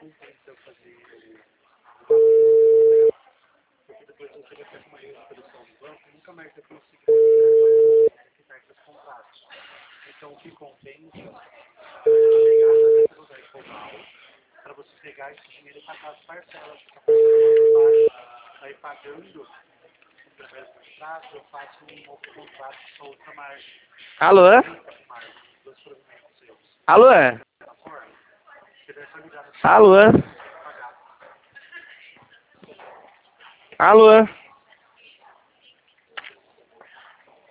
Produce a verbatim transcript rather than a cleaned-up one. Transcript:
compensa fazer porque depois você vai ter uma reestruturação do banco e nunca mais vai conseguir quitar seus contratos. Então o que compensa é pegar na renda da Ecoval para você pegar esse dinheiro e pagar as parcelas. Aí pagando através do contrato, eu faço um outro contrato com outra margem. Alô? Dois provimentos seus. Alô? Dessa forma, você deve ligar no Alô? pagar. Alô?